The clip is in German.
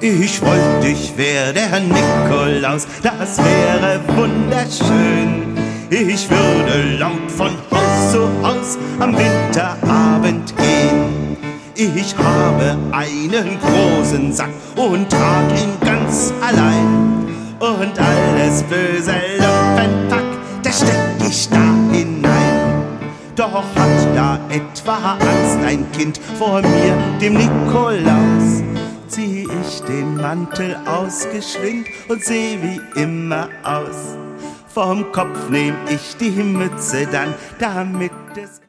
Ich wollte, ich wär der Nikolaus, das wäre wunderschön. Ich würde laut von Haus zu Haus am Winterabend gehen. Ich habe einen großen Sack und trag ihn ganz allein. Und alles böse Lumpenpack, das steck ich da hinein. Doch hat da etwa Angst ein Kind vor mir, dem Nikolaus. Zieh ich den Mantel aus geschwind und seh wie immer aus. Vom Kopf nehm ich die Mütze dann, damit es